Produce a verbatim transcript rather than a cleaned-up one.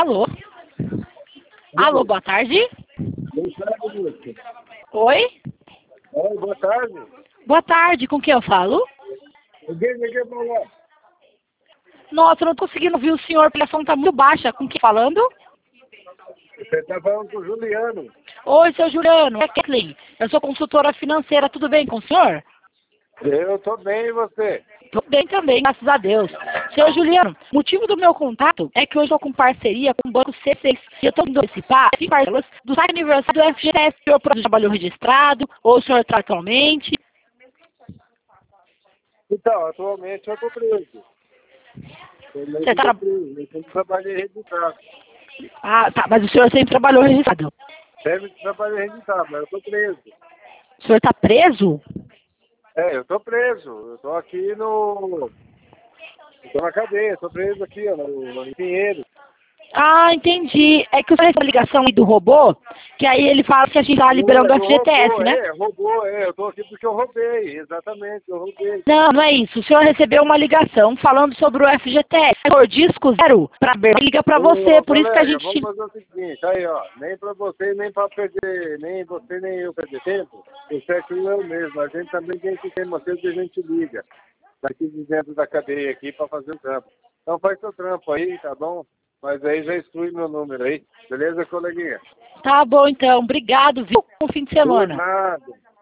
Alô? Alô, boa tarde. Oi? Oi, boa tarde. Boa tarde, com quem eu falo? Alguém liguei pra lá. Nossa, eu não tô conseguindo ouvir o senhor, a telefone tá muito baixa. Com quem falando? Você tá falando com o Juliano. Oi, seu Juliano, é Kathleen. Eu sou consultora financeira, tudo bem com o senhor? Eu tô bem, e você? Tudo bem também, graças a Deus. Senhor Juliano, o motivo do meu contato é que hoje eu estou com parceria com o Banco C seis e eu estou indo participar de parcelas do site aniversário do F G T S. O senhor trabalhou registrado ou o senhor está atualmente? Então, atualmente eu tô preso. Eu Você tô tá... preso. Eu sempre trabalhei registrado. Ah, tá, mas o senhor sempre trabalhou registrado. Sempre trabalhei registrado, mas eu tô preso. O senhor está preso? É, eu tô preso. Eu tô aqui no... Eu tô na cadeia, tô preso aqui, ó, no, no Pinheiro. Ah, entendi. É que o senhor recebeu a ligação aí do robô, que aí ele fala que a gente está liberando o É, do F G T S, robô, né? é, roubou, é, eu tô aqui porque eu roubei, exatamente, eu roubei. Não, não é isso. O senhor recebeu uma ligação falando sobre o F G T S. Por disco zero para liga para você. Ô, Por isso que a colega, gente... vamos fazer o seguinte, aí ó, nem pra você, nem pra perder, nem você, nem eu perder tempo, o certo é eu mesmo, a gente também tem que ter você que a gente liga, daqui de dentro da cadeia aqui pra fazer o trampo. Então faz seu trampo aí, tá bom? Mas aí já exclui meu número aí, beleza, coleguinha? Tá bom, então. Obrigado, viu? Bom fim de Por semana. nada.